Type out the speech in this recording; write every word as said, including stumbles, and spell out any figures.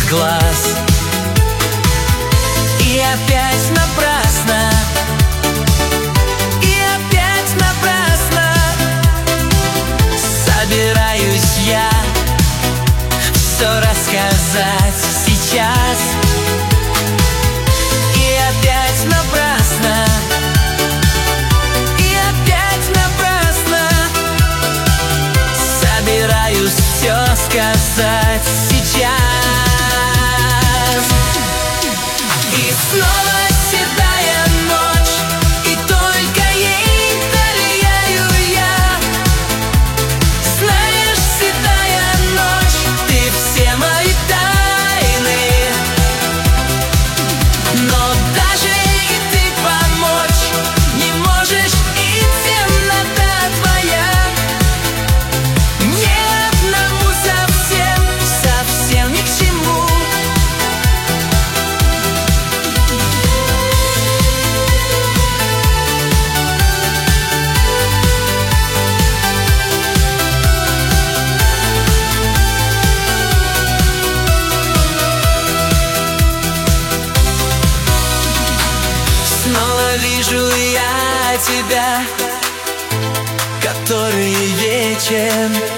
глаз. И опять напрасно, и опять напрасно собираюсь я все рассказать сейчас. И опять напрасно, и опять напрасно собираюсь все сказать сейчас. И снова седая ночь, и только ей доверяю я. Знаешь, седая ночь, ты все мои тайны, но даже и ты помочь не можешь, и темнота твоя мне одному совсем, совсем ни к чему. Снова вижу я тебя, который вечер